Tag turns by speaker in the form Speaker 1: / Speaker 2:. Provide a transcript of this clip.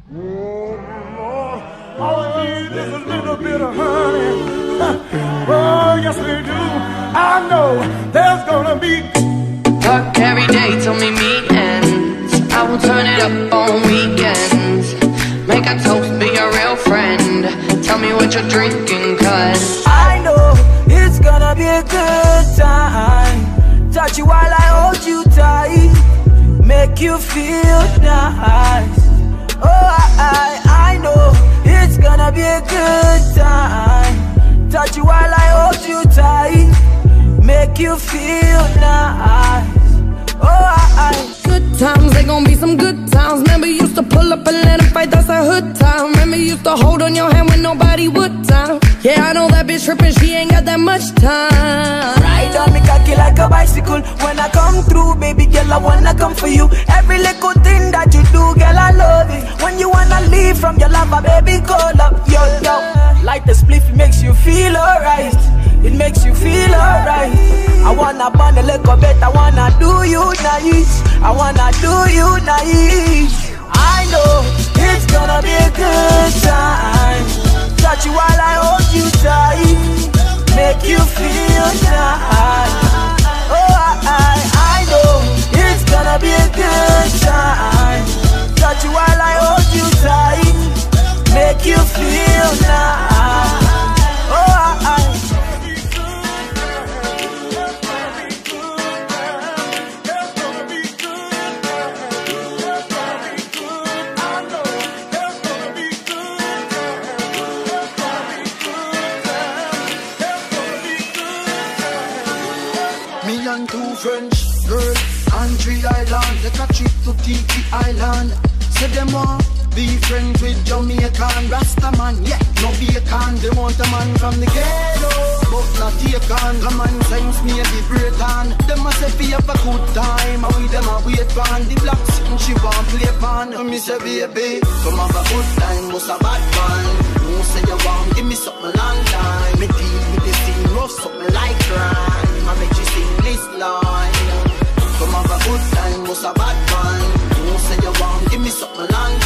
Speaker 1: Oh, Lord, all I need is a little bit of honey. Oh, yes we do. I know there's gonna be
Speaker 2: work every day till me meet ends. I will turn it up on weekends. Make a toast, be a real friend. Tell me what you're drinking, cause
Speaker 3: I know it's gonna be a good time. Touch you while I hold you tight. Make you feel nice. Oh, I know it's gonna be a good time. Touch you while I hold you tight. Make you feel nice. Oh,
Speaker 2: good times, they gon' be some good times. Remember used to pull up and let him fight, that's a hood time. Remember used to hold on your hand when nobody would time. Yeah, I know that bitch trippin', she ain't got that much time.
Speaker 3: ride on me cocky like a bicycle. When I come through, baby girl, I wanna come for you. Every little thing that you do, girl, I love it. When you wanna leave from your lover, baby, call up, yo. Like the spliff, it makes you feel alright. It makes you feel alright. I wanna burn a little bit, I wanna do you nice. I wanna do you nice. I know it's gonna be a good time. Touch you while I hold you tight. Make you feel nice. Oh, I know it's gonna be a good time. Touch you while I hold you tight. Make you feel nice. Oh,
Speaker 4: and two French girls on 3 islands. Take a trip to Tiki Island. Say them want be friends with Jamaican Rastaman. Yeah, no bacon. They want a man from the ghetto, but not taken. Come on, times me a Britain. Them must say fi have a good time. And we them a wait pan. The black skin she want play pan. And me say baby, come have a good time. Must a bad man. Who say you want give me something long time? Me deal with the scene rough, something like crime. I make you sing this line. Come have a good time, must a bad man. Who say you want give me something long